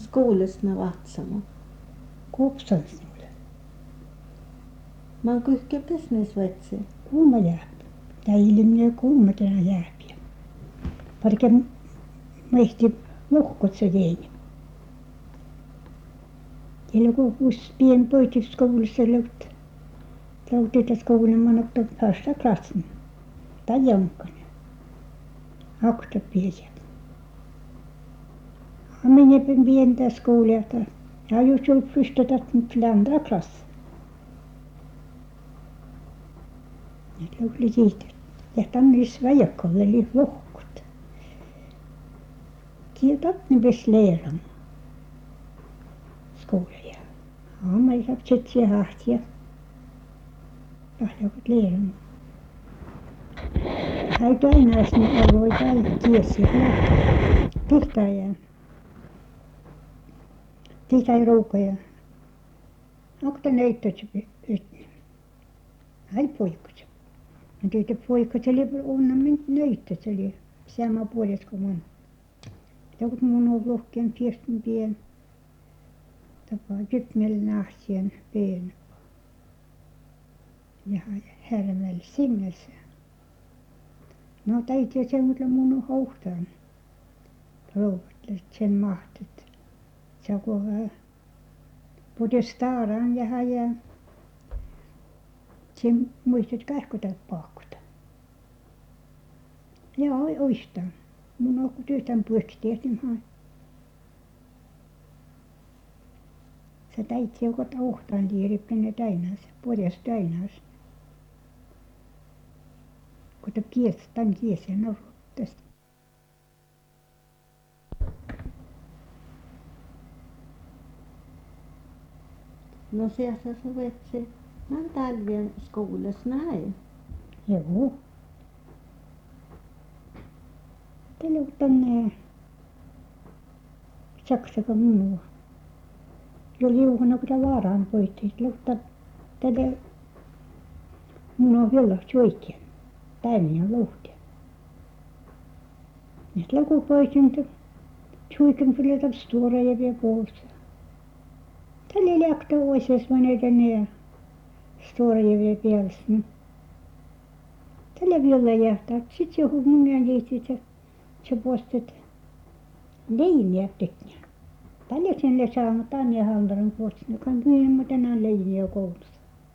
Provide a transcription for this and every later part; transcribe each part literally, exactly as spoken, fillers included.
Skoulassa med Vatsamo. Kopsans nulle. Man kuhke business vetsi. Kuuma jääb. Tää ilmiö kuumatena jääb. Parke mahti lohkot se teini. Teillä kun us pien poitis koulussa löydät. Löydät koulun manottu första klassen. Tai jonkan. Akta piesiä. Minä pientä skoulata. Jag har just uppfostrat till andra klass. Det låg lite. Jag tannis väjakolle eli lohkot. Kietat ni bes läran. Skolan. Ja, mä saab tsetsi hahtia. Lahjakot läran. Hän käynäs niin alvoi kaikkiesi. Tihtaja. Tihtaja ruukoja. Akta näyttäisi ytni. Hän poikasi. Mä teitä poikasi oli onna min näyttäisi oli. Sama puoles kuin mun. Joku mun on lohkeen piestin pien. Tapaa kypmel nahtsien pien. Ja härmäl simmelse. No täytyy se mutta mun on hohtaan. Rouvat sen mahtit. Se kun både staraan ja haja. Sen muistat kähkötä paakkuta. Ja oistaan. Mun on kun tyhtään puoliksi tehtiin hain. Se täytyy joko hohtaan tiedäkin ne täinäs. Puolesta täinäs. Kun te kies, tämän kies ja norut tästä. No siellä sä vetsi. Mä talvien skoulassa näin. Joo. Teillä on tänne Saksaka minua. Jo liuhana kun vaaraan poitti. Lukta tälle minua on vielä oikein. Päiviä luhtia. Nyt lukupoikin tjuiken fyllätä stora ja vielä puolta. Tälle läktä oises vaneita ne stora ja vielä pääls. Tälle vielä jähtää. Sitten joku mun jäljit, että se postet leiniä tekniä. Tälle sen le saama Tanja Haldaran postet. Ne kan kyllä mä tänään leiniä koulussa.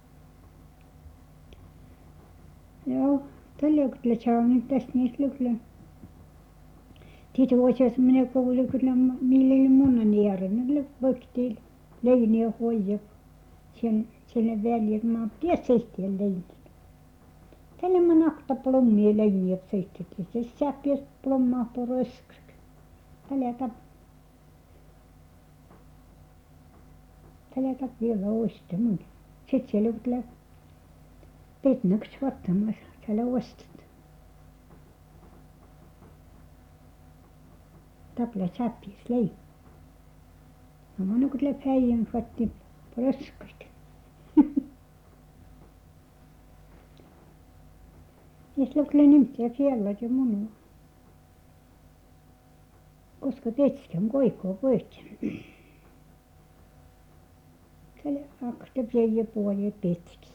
Joo. Tällä kyllä saanut tästä niistä kyllä. Tietysti voisi mennä kouluun kyllä millä munan järjen. Ne voikin leiniä hoida sen sinne väliin. Mä tiedän seittiä leiniä. Tällä mä nakta plommia leiniä seittiä. Se säppiä plommaa på rösks. Tällä tap. Tällä tap vielä oista mun. Sitten siellä kyllä petnäks vattamassa. Täällä ostet. Tapla säppiä lei. No mä nukut le päijän vatti rösskust. Ja sillä kyllä nimtää siellä jo munua. Koska tetskän koikoo poikin. Täällä akta pieniä puolia petski.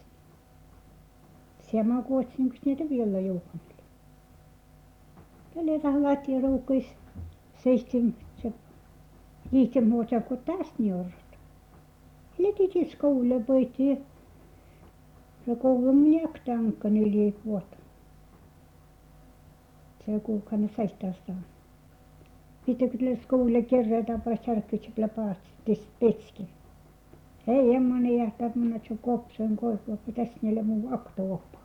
Sama kuotsin kun niitä vielä joukolle. Tällä rahlattiin ruukuis seistin se liikkeen muuta kuin tästä njorot. Letitin skoule poitiin. Se koulun jäktänkkä neljä vuotta. Se kuukainen seistastaan. Pitää kyllä skoule kerrata para särkyt ja paasti petskin. Hei emmoinen jähtää mun että se kopsoin koikua kun tässä niille mun aktooppa.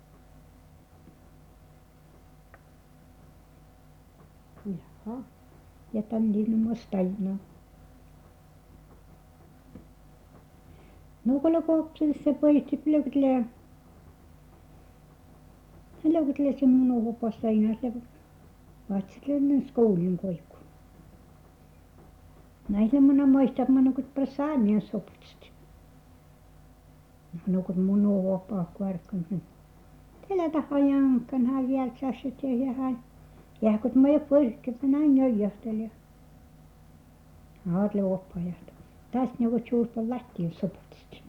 Jaha. Ja tänne mustajina. No kun kopsissa poisti plöktlää. Plöktlää se mun opasta aina se vatsillinen skoulin koikku. Näillä mun muistaa mun kun prasaanian soputsti. No kun mun opaa kuorkan. Tällä tahaa jankan hän vielä sässyt ja hän. Ja kun mä jo poikki, mä näin jojahteli. Aatle oppajat. Tästä ne ovat juurpa lattian soputista.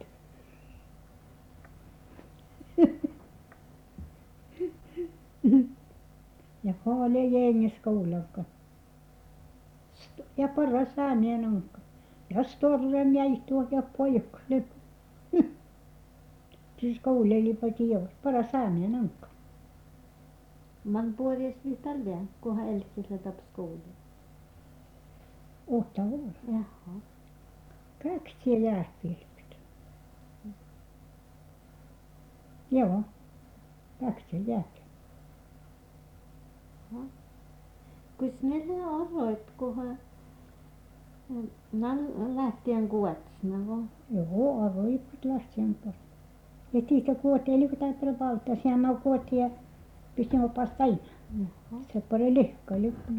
Ja paljon jengi skolanka. Ja paras ääneen onka. Ja storren jäi tuo ja pojukle. Siis koulelipa tiedot. Paras ääneen onka. Man började vi talja, kun hän älskeli läpa skolan. Åtta år. Jaha. Kaksi siellä jääspilvet. Joo. Kaksi siellä jääspilvet. Kus niillä oroit, kun hän lähtien kuotsina vaan. Joo, arvoivat lasten kanssa. Ja siitä kuotiin, kun tämä valta, siellä mä kuotiin ja pistin opasta aina. Jaha. Se pari lihka lippuni.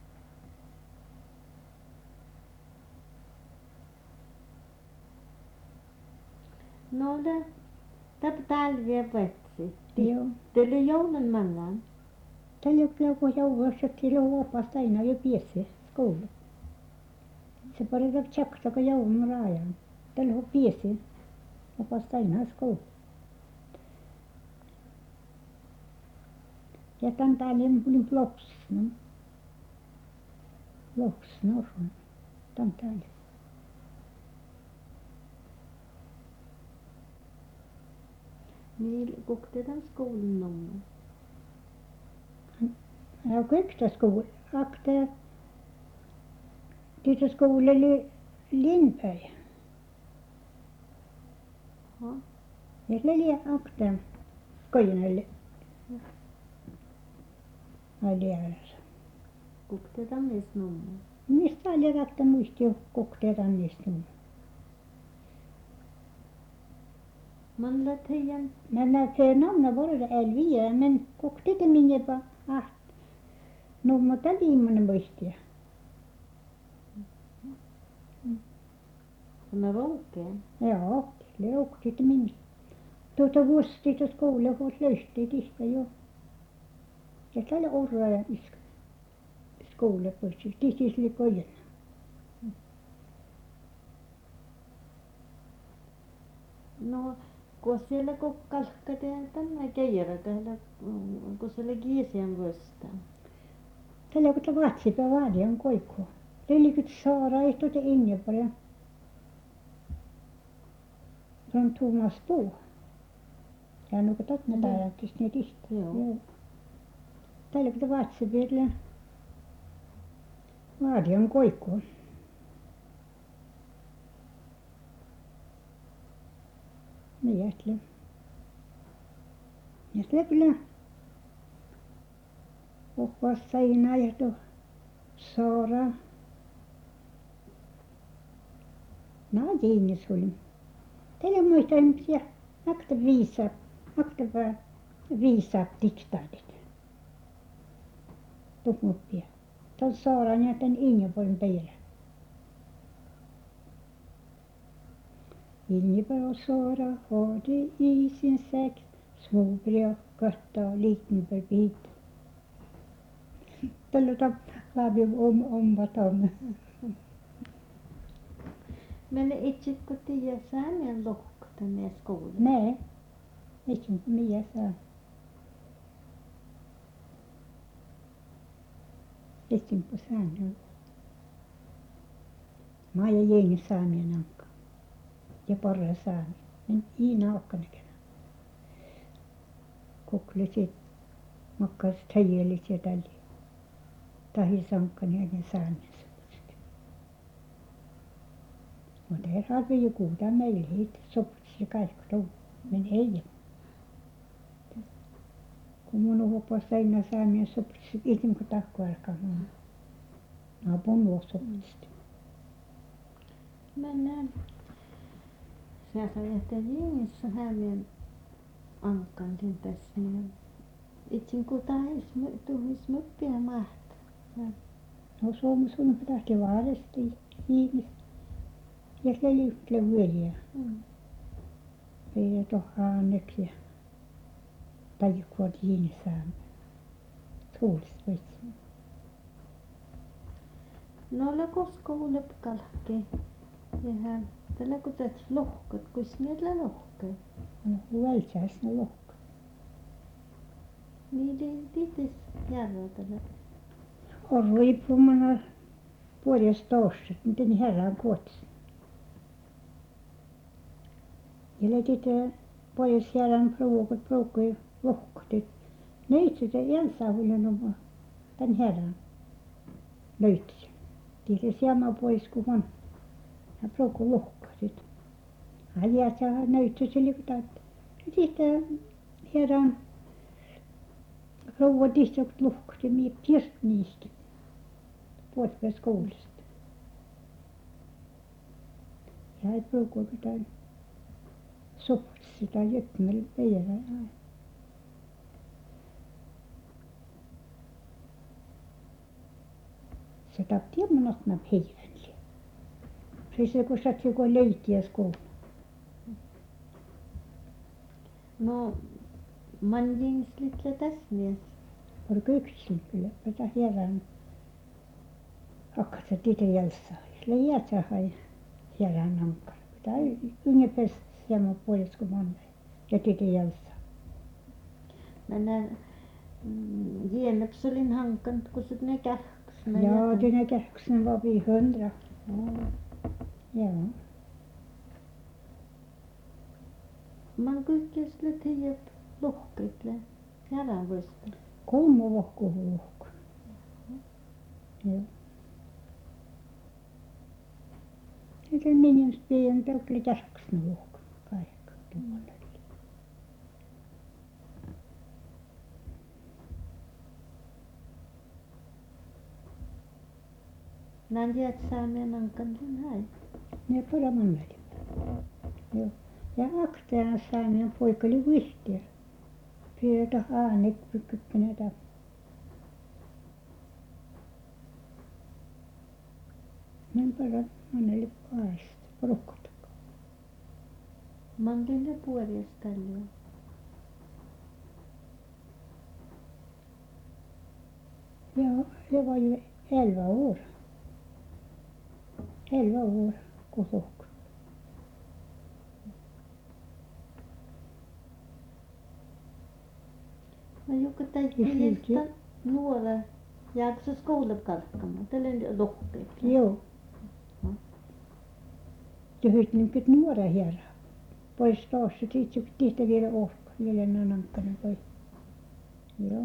No det, det talvia vetsi. Joo. Tuli joulun mannan. Tällä on kyllä kun joukossa, että sillä on opasta aina jo piesi skoulu. Se pari tarvitse tjaksa, kun joulun raajan. Tällä on piesi opasta aina skoulu. Ja tämän täällä olin Loksna. Loksnorron. Tämän täällä. Niin kuktetaan skolan nummer. Ja kökstä skoulu. Akta. Tytö skoulu oli Lindberg. Jaha. Ja se oli akta. Koinalle. Aliarassa. Kuktetaan myös nummer. Mistä oli rakta muisti jo kokteetan niistä. Man lät heidän. Men när för namna var det Elvia, men kokteeta minne pa ah. No mutta viimeinen muistia. Kun on roukeen. Joo, det kokteeta minne. Tuota vuosi tuossa koululla kun löystiin tistä jo. Ja täällä orraa ja iska. Skola pois. Tistis oli kojana. No, kun siellä kun kalkkateen tänne keijäräkällä, kun siellä kiisien vuostaan. Tällä kun tavatsi vaadi on koikko. Lillikut saara ei tuota inne paljon. Från Thomas Bo. Ja nu kun tatna taajattis ne tistä. Joo. Tällä kun tavatsi vielä. Vaadi on koikko. Miettle. Ja se kyllä oppas aina ja tuo saara. No Jiini sulin. Teillä muistan ja akta viisa, akta vaan viisaat diktaatit. Tukmuppia. Tuon saaran ja tämän Ingeborgin perä. Ingeborg och Sara hade i sin säck små brödkottar liten för bit. Tällä läpi om omvaton. Men itse kun tiedä säännön lohkota ne skolan. Nej, inte Mia sa. Inte på säännön. Maja Jengi saamien anka. Ja porra saami. Men Iina Okkanekena. Kuklesit makkas täijälit ja tälle. Tahi sankkani ja saamien sopusti. Mutta ei harvi joku tämä meille heitä sopusti kaikki tou. Men ei. Kun mun uhopas aina saamien sopusti. Itin kun tahko alkaa mun. Apun luo sopusti. Men sä sanoit, että Jengissä hämien ankan sen tässä. Niin itse kun tahis tuhis muppia mahtaa. No Suomi sun tahti vaaresti ihmis. Ja se liutle vyöliä. Mm. Meidän tohhaan anneksi ja tajukkuot Jiini saamme. Tuulista voitsi. No le kosko lep kalkki. Ja tällä kun tätä lohkot, kus niillä lohkoi. No välkäs ne lohkot. Niin tiitis järra tällä. On riippumana puolesta toista, miten herran kuotsi. Ja letitä puolesta herran pruukut pruukkuja lohkot. Ne itse te jälsää huilenut tän herran löytsi. Tiitis jämä pois kun on. Ja pruukku lohkot. Ajat ja nöytsi se liikutaan. Sitten herran rouva tihti lohkot ja mie pirt niistä. Puolesta koulusta. Ja ei pruukku jotain sopsi tai jötmel peijärä. Se tapti monot nap heivänli. Se se kun satsi kun leitiäs koulu. No manjins litle tässä mies. Orko yksin kyllä, pata herran. Akkata tite jälsää. Sille jäätsä hai herran ankara. Tai ynge pes jämä puolesta kun on. Ja tite jälsää. Mä näen Jienepsolin hankant, kun sit ne kähks. Ja det är kanske var vi hundra. Ja. Man kaikkeasti tiedät lohkeitle järän voista. Kolme lohkoa lohko. Joo. Eikä minun pian tokli käsksne lohko. Kaikka tuolla. Näin tiedät saamien ankantin häi. Ne pora mannali. Joo. Ja akteena saamien poika oli vihtiä. Pyötä aanik pykkyppinetä. Näin pora mannali aista. Porukkotakaan. Mankin ne puolesta tällä. Ja det var ju elva år. Elva år kusukko. No joku täytyy nuora jaksa skoulun kalkkamaan. Tällä on lohkeet. Joo. Ja nyt niin nuora herra. Pois taas se sitten tihti vielä ohka. Vielä nanankkana voi. Joo.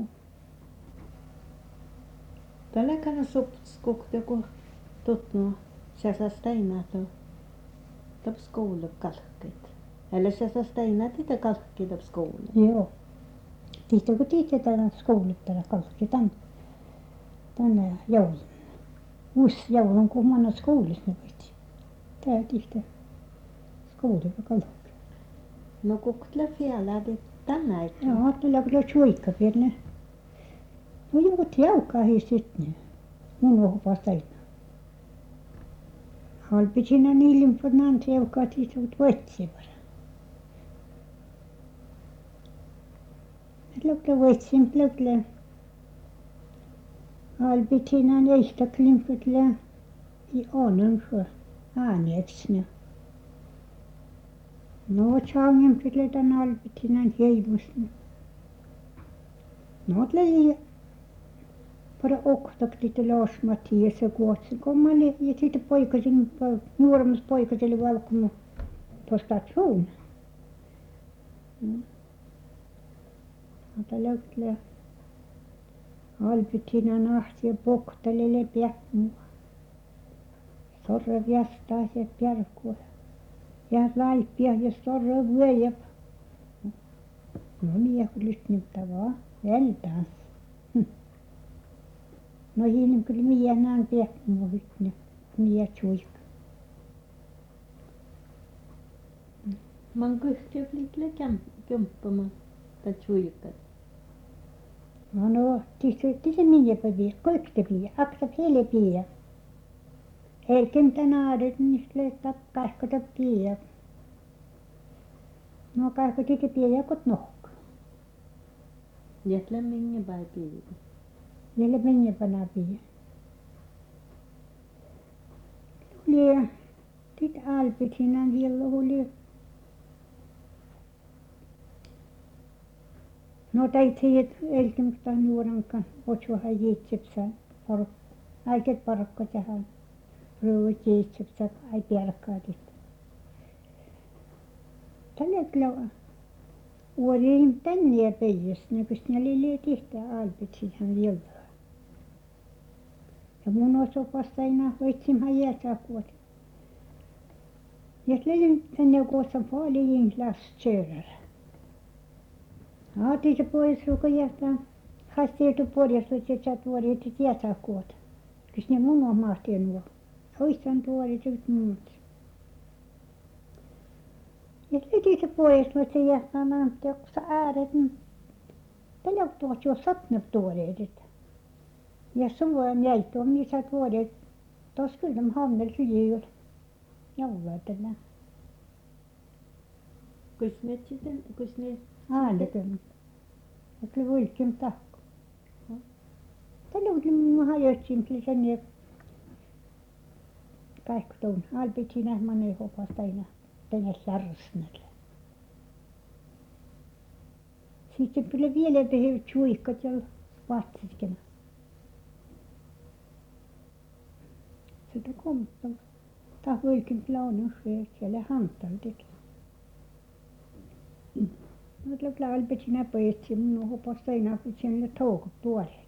Tällä kann sopskukta kun tutnu. Se saa steinaa tuo. Tuo skoulun kalkkeet. Eller se saa steinaa tätä kalkkeet tuo skoulun. Joo. Tihti kun tihti tällä skouluttella kalkki tänne. Tänne joulun. Uusi joulun kun manna skoulissa ne voiti. Tää tihti skoulun kalkki. No kuktle vielä tänään. Joo, tällä kun on suikka pieni. No joku tiaukaa hi sitten. Mun ohpas täynnä. Halpi siinä niilin på nan tiaukaa tihti kun voitsi bara. Lukle voitsin plukle. Halpi siinä neistä klimputle. I onen för aaneksne. No tjaungen pytle tän halpi siinä heimusne. No tuli para oktakti Lars Mattias ja kuotsi. Kun mä olin, ja sitten poikasin, nuoremmas poikas oli valkkunut tuossa station. Ota löydä. Alpit siinä nahti ja poktelille piakmua. Sorra viastaa ja pjarkkua. Ja laipia ja sorra vyöjä. No niin, kun lyssnittä vaan. Vältään. No hiinin kyllä minä näen piakmua hytne. Minä tjuikka. Man kyhtyy litle kämppamaan. Tai tjuikka. No no, tihti tihti minä päviä. Kaikki päviä. Aksa hele päviä. Elkem tänään niistä leittaa kahkota päviä. No kahko tihti päviä kot nohka. Jätle minge päiviä. Vielä minä panna päviä. oli sitten Albertina vielä oli. No täitsa elkimistä nuorankan otsuhan jiitsepsä poruk äiket porukka tähän ruuat jiitsepsä ai pierkkaadit. Tällä kyllä uoriin tänne peijäs näköistä ne oli tihtä Albertinahan vielä. Ja mun osopasta enää hoitsimhan jäätäkuot. Ja lelin tänne kuossa paljon lastkörer. Ja det pois ruuka jähtää. Hasteetu puolesta että tuori että jäätäkuot. Kyllä ne mun omasta nuo. Oistan tuori tyt muut. Ja leti se pois että jähtää näyttää kun sä ääret. Tällä tuot jo satnut tuoreet. Ja suoraan jäitä on missä tuoreet. Tos kyllä mä hannel syjiä. Jauhaa tällä. Kus ne sitten, kus ne... Ainakin. Ja kyllä vulkin tahko. Tällä on kyllä mun hajottiin kyllä sen ja kaikki tuon. Albertina manee hopasta aina tänne sarsnelle. Sitten kyllä vielä tehdä suihkat ja vahtsitkin. Sitä komppaa. Tää vulkin kyllä on usein siellä hantaltakin. No kyllä Albertina pojattiin mun hopasta aina kun siellä toukot tuoreet.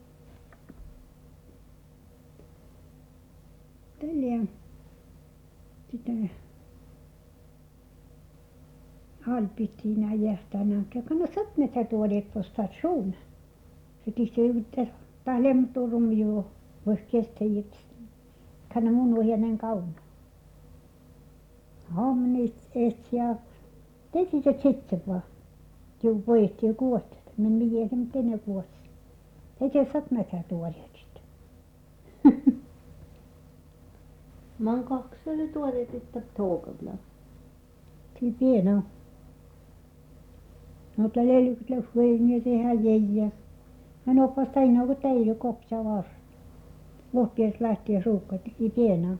Tällä sitten Albertina jähtää näkee. Kan satnetta tuoreet på station. Så de ser ut där. Där lämnar de ju vårkästet. Kan mun ohjainen kauna. Hamnit etsiä. Teki se sitten vaan. Juu poisti jo kuosta. Men mie se miten ne kuossa. Teki satnetta tuoreet sitten. Man kaksi oli tuoreet että toukabla. Kyllä pieno. No tällä oli kyllä huonia tehdä jäijä. Hän opasi aina kun täily kopsa var. Lohkeessa lähtee suukkat i piena.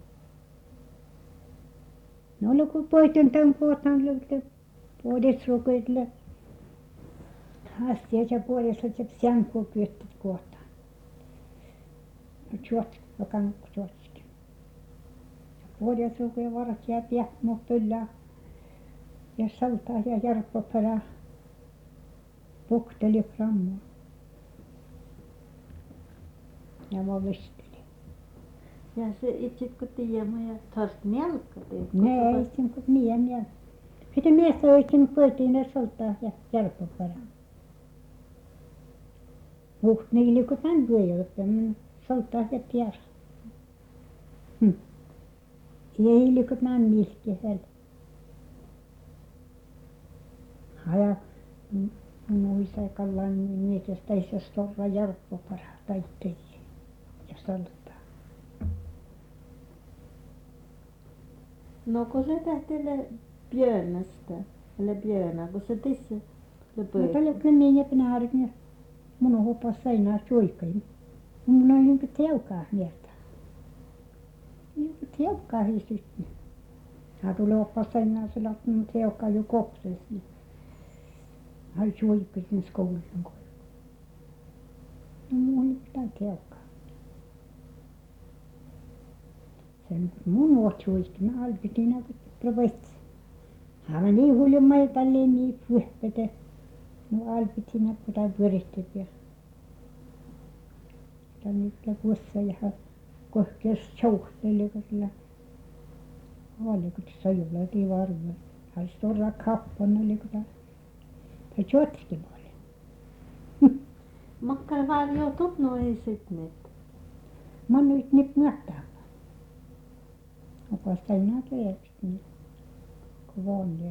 No oli kun poiten tämän kohtaan löytä. Puolesta rukoille. Astiat ja puolesta se sänku kyöttit kohtaan. No tjotski, vakan tjotski. Puolesta rukoille varat jää piahmo pyllää. Ja saltaa ja järppo perä. Puhteli framma. Ja mä visteli. Ja se itse kun tiedämme ja taas nälkä teet. Ne ei sen kun mien ja. Sitten miestä oikein koetiin ja saltaa ja järppo perä. Puht niille kun tän vyöjälkeen. Saltaa ja tiedä. Hm. Ei liikut nän milkki heille. Ja muissa kallan miestä ei se storra järppo para taitteen ja saltaa. No kun se tähtele björnasta. Eller björna kun se tisse. No tällä kyllä minä penäärit ja mun hopas aina suikkain. Mun on niin kuin teukaa miestä. Niin kuin teukaa hisyttiin. Hän tulee hopas aina se latun teukaa jo kopsessa. Hän suikkasin skoulun kun. No mun oli mitään teukaa. Sen mun oot suikkin Albertina kun provetsi. Hän on niin huljumma ja tälleen niin pyhpete. No Albertina kun tää pyöritti vielä. Tää nyt kuossa ja kohkeus tjouhteli kun sillä. Oli kun se jollakin varma. Hän stora kappan oli kun tää. Tää tjotski paljon. Makkar vaan jo tutnu ei sitten. Mä nyt nyt nähtää. Opasta enää teeksi niin. Kun vanlia.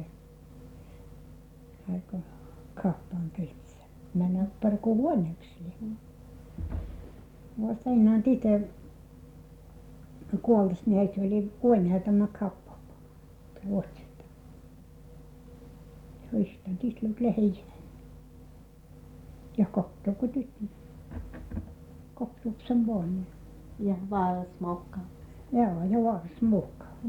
Aika kappan keitsiä. Mä näppär kun huoneeksi. Vasta enää tite kuollis niin se oli huoneen tämä kappa. Ruotsista. Toistaan tislu lehdinen. Ja kopto kun tyttö. Kopto sen vuonna. Ja vaaras mokka. Ja, jag var små.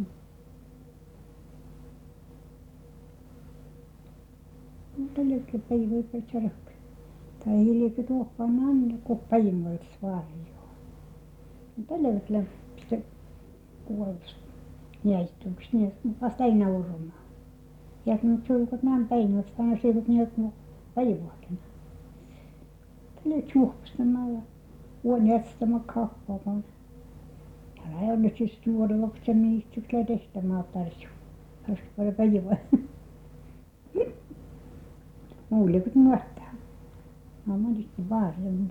Mutta lykkö päivä peräk. Tai hiljaa tuoppaan anna, kun päivä svarjo. Tällä hetkellä se kuollut jäistyksi, niin vasta ei naurumaan. Ja kun sulkut näin päivät, aina siivut niin, että päiväkin. Tällä tjuhpastamalla, huoneestama kappaamaan. Älä ei nyt siis tuoda lapsia mihistyksellä tehtämään tarjoa. Haluaisi paljon päivää. Muille kun nuottaa. Mä monesti vaarilla.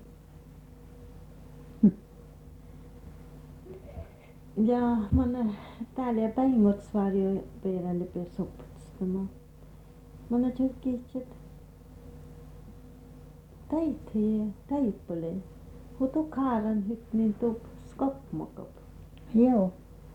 Ja man täällä päimotsvarjo perälle per sopustama. Man tjukkiitset täitee täippele. Hutu kaaran hytnin tup skopmokop. Joo.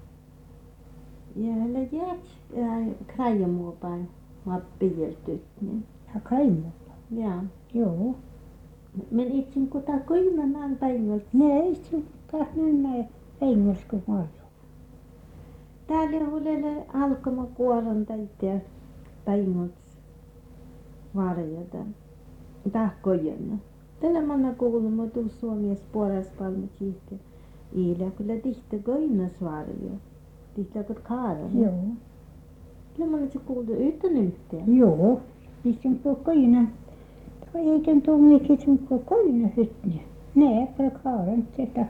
Ja hänellä jäät krajamuopäin mä piirtyt niin. Ja kaimu. Ja. Joo. Men itsin kuta kuinnan päivältä. Ne ei sun kahden näin päivässä marjo. Täällä huolelle alkama kuoron täyttää päivässä varjota. Tahkojenna. Tällä manna kuulma tuu Suomessa puolesta palmat siitä. Iillä kyllä tihti koinnas varjo. Tihti kun kaaran. Joo. Kyllä manna se kuultu yhtä nyhtää. Joo. Pistän på koina. Eikä tuo mikä sun på koina hytne. Ne per kaaran sitä.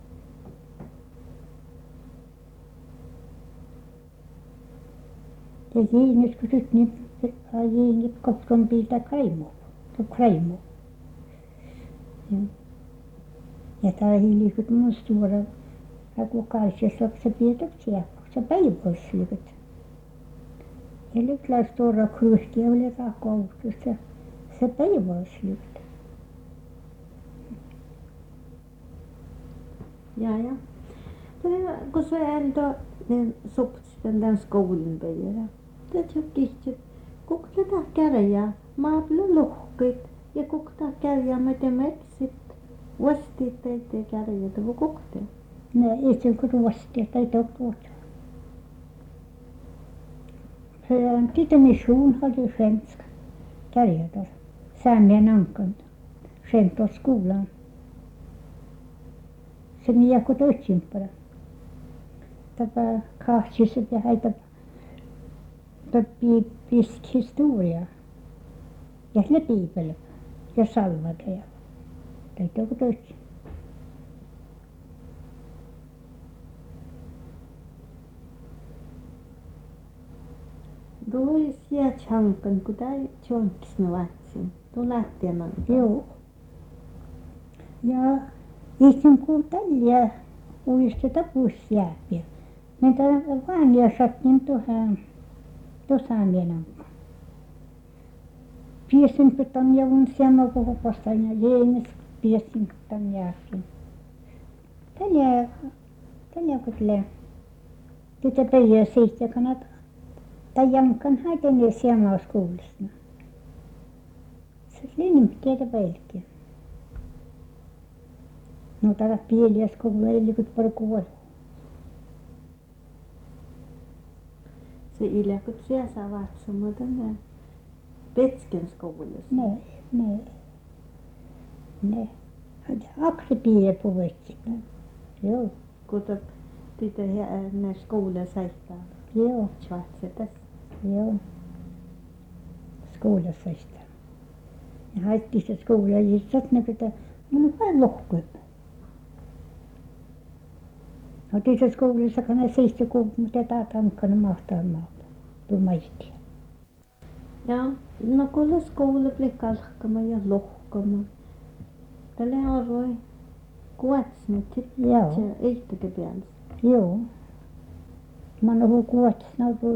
Ja jiinit kun nyt niin jiinit kopron piiltä kaimu. Tuo kaimu. Ja, ja tää hiilikut mun stora. Ja kun kaisessa se pietä sieppaksi. Se päiväslikut. Ja lyklä stora kryhkiä oli takoutus. Se, se päiväslikut. Ja ja. Tällä kun se ändå den sopsten den skolan peira. Det tjukkiitset. Kuklata kärjää. Maaplu lohkit. Ja kukta kärjää matemeksit. Vastit teitte kärjää. Tuo kukte. Ne itse kun ruostia tai tuota. För titta mission hade svenska kärjätä. Säämien ankan. Skämt åt skolan. Se miekko toitsimpara. Tätä kahtsissa ja häitä täppi pisk historia. Ja ne piipele. Ja salvata ja. Täytyy kun toitsin. Tuo sieltä hankan, kun tää tjonkis vatsin. Tuo lähtee nankaan. Joo. Ja itse kun tällä uisteta pussjääpiä. Men tää vaan ja sattin tuohon tuossa mienankaan. Piesin pitan ja mun siemä koko postan ja jeenes piesin pitan jääpiä. Tällä tällä kun tulee. Tätä päivää siitä kannat. Tai jankan haiten ja siemä skoulassa. Se linnimkeitä pelkkiä. No täällä pieliä skoula ei liikut paljon kuoli. Se iljakut siellä saa vatsomaan tänne Petsken skoulassa. Ne, ne, ne. Akse piiä puhuikin. Joo, Kun tytö här skolan säger. joo, Schwarzetes. joo. Skoulassa sitä. Ja haettiin se skoula ja sitten ne pitää, mun on vain lohkoja. No tässä skoulassa kan ne seistä kuulut, mutta tää tankkana mahtaa maata. Tuo maistia. Ja, no kun skoula blir kalkkama ja lohkama. Tällä on roi kuotsnet Joo. se ehtäkö päällä. Joo. Man har kuvat snabbt.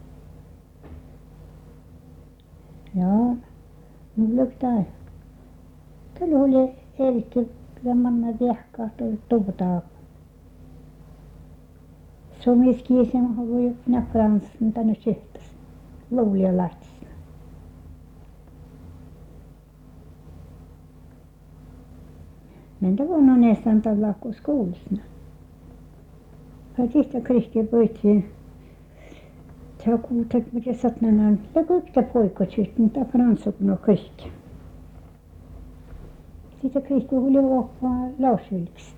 Ja, nu luktar. Tällä oli Erkki, kyllä manna viehkaa tuolla tuvutaa. Suomiskiisen oli minä Franssin tänne syhtäs. Luulia lahtissa. Men det var nog nästan alla på skolan. tihti krihtiä pöytiin. Tämä kuutat, mitä satnan on. Ja kaikki poikot sitten, mitä fransukno krihtiä. Sitten krihtiä oli vuokkaa lausyliksi.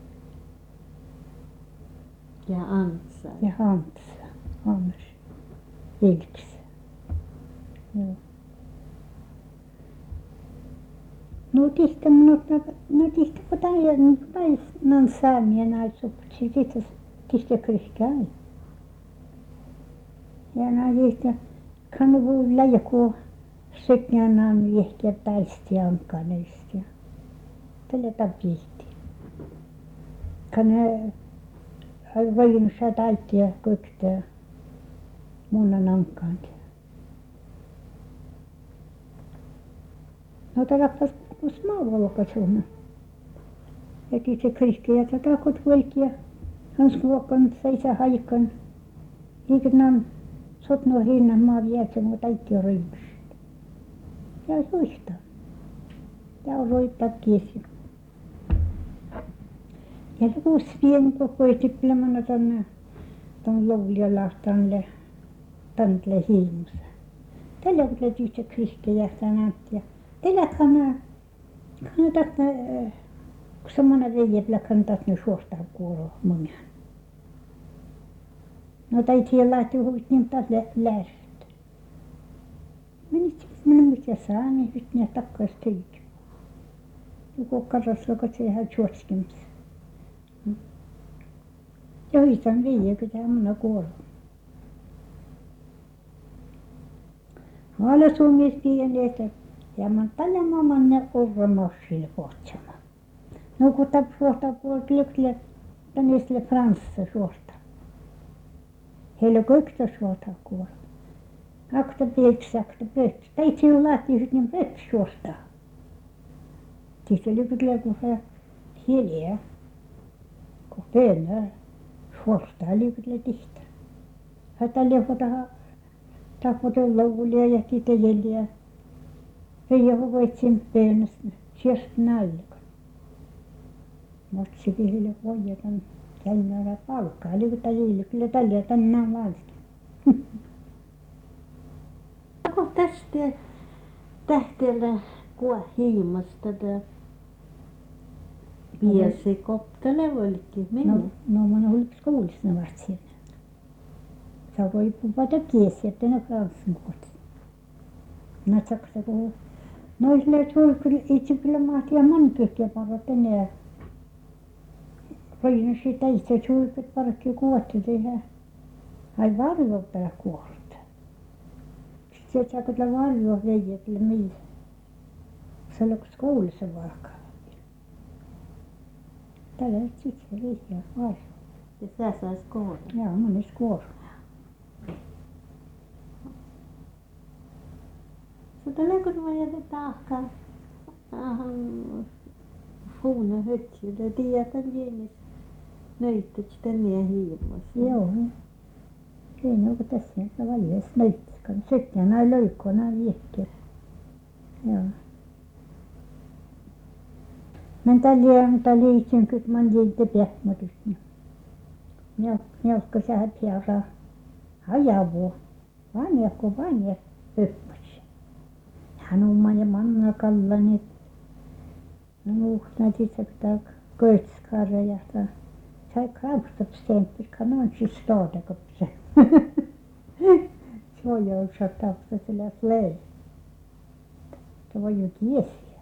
Ja Antsa. Ja Hantsa, Anders, Vilks. Joo. No tihti minut, no tihti kun tämän päivän saamia näitä soputsi, sitten tihti krihtiä aina. Ja näin tihti kanvuilla joku sekin on vihkiä päisti ankaneista. Tällä tapihti. Kan ne vainsa täytti ja kaikta munan ankaanti. No tarappas kus maavolka suunna. Ja tihti krihtiä ja tätä kot velkiä. Hans kuokan seisä haikan. Liikennän sotno hinnan maa vietsä, mutta täytti on riimus. Ja juista. Ja on roittaa kiesi. Ja luus pieni koko tipplemana tänne tuon Loulialahtanle tantle hiimussa. Tällä kun tyystä krihtiä tänätti ja tällä kana kana tätä kun semmoinen veijäplä kantaa ne suostaa kuulo monen. No täytyy laittaa huvit niin taas läästä. Menit minun mitä saa, niin nyt ne takaisin töitä. Joku karraslo, kun se ihan juotskimassa. Ja hoitan veijä, kun tämä mun kuolo. Haala suomies pieni, että ja mä tällä maailman ne urronossille kohtsamaan. No kun tap suostaa puolta lyksille, tänne sille Franssissa suostaa. Heillä on kaikista suostaa kuolo. Akta pieks, akta pieks. Täitä on laittiin sitten niin pieks suostaa. Tihti lyksille, kun he hiljaa. Kun pöönää suostaa lyksille tihti. Hän tällä jotain tapoton loulia ja sitten jäljiä. Veijä voitsin pöönästä. Sieltä nälkä. Motsikin heille voijetan. Käynäärä palkkaa. Lykytä jiili. Kyllä tällä tänään valskin. Kun tästä tähteellä kuva hiimasta tätä piesi koptele olikin minne? No, no mä olin koulussa ne vasta siellä. Se voi puhua kiesi, että ne franssin kooti. No saksa kun no sille tuli kyllä itse kyllä mahtia mankehtiä parot enää. Roina sitä itse tuli kyllä parkki kuotti tehdä. Ai varjo päällä kuolta. Sitten saa kyllä varjo veijätellä missä. Se oli koulussa vaikka. Tällä sitten se vihjaa varjo. Ja sä sais kohdata. Joo, monis kuollut. Mutta lekon voi jätä tahkaa. Fuuna hötsillä. Tiedätän jienis. Nöittäks tänne hiimassa. Joo. Ei ne onko tässä että valjeessa nöitskan. Sekin näin löykkoa näin viehkiä. Joo. Men tällä mutta liitsin kyllä man jiitte pähmätys. Mjölkkä sähän piaraa. Hajavuu. Vanjakko vanjak pöppäs. Hän on ja manna kallanit. No muhtaat itse pitää köitskarja ja sai kraustapstempel kan on siis stadakopse. Se var ju så tapsa sillä slei. Se var ju kiesiä.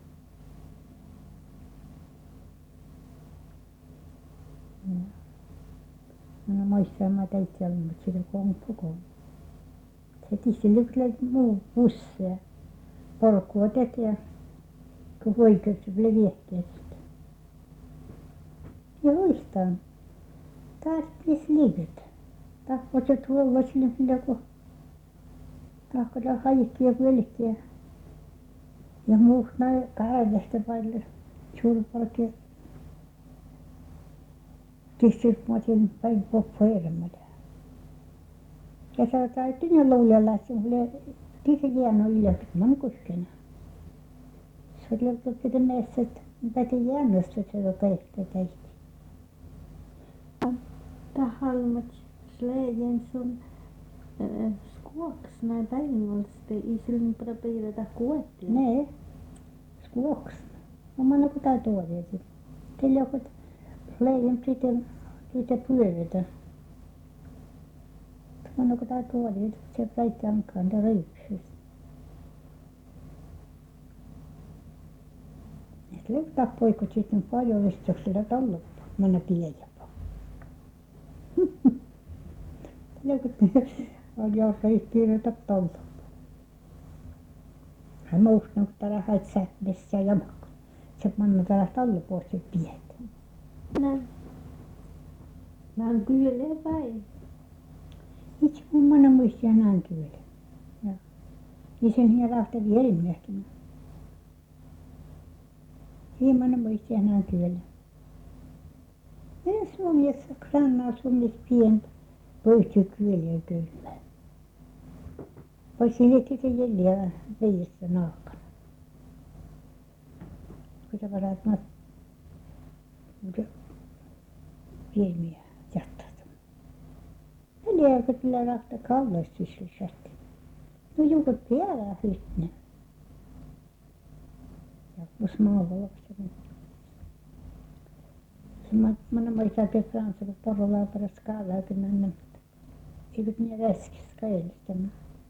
No muistaa mä täytyy olla, mutta sitä kun on koko. Se tihti lykkää muu busseja. Polkua tekee. Kun voikot se oli viehkeästi. Ja muistan. Taas pitäisi liikytä. Tahko se tuolla sille mitä kun. Tahko se haikki ja pelkkiä. Ja muut näin kahdesta paljon. Suurpalkki. Tihti mä otin päin poppo ermällä. Ja se täytyy ne luulla, että se oli tihti hieno ylökymän kuskena. Se oli ollut pitämässä, että päti jäännöstä se on tehty tehty. Det har med slägen som skuoksena på engelska i silloin preparata kuotia. Nej, skuoks. No man något där tuoreet. Till joku leijun sitten sitten pyöreitä. Man något där tuoreet. Se päitti ankaan där röyksys. Et leuttaa poikut sitten paljon listoksilla talloppa. Manna tiedäpä. Leukut on jossain piirretä talloppa. Hän muustunut täällä hait sähdessä ja makka. Se manna täällä tallopoa se pietä. Nää, nää on kyllä päin. Itse mun manna muistia nään kyllä. Ja isän ja rahta vieläkin. Hieman muistia nään kyllä. Ja Suomessa grannaa Suomessa pientä. Poistu kyllä kyllä. Voisi heti jäljiä veijästä naakana. Kun sä varat mat... Pieniä jättätä. Neljäkö kyllä rahta kallastuslisasti. No jukot vielä hytne. Ja kus maavoloksi. Se mä en muista että Fransa kun porolaa paras kaalaakin mennä. Eikö niin räskis kailistamaan.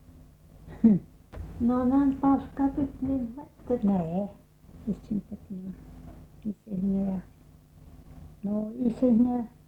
No nää palskapit niin vettä. Nej, visst inte. Isän ja... No isän ja...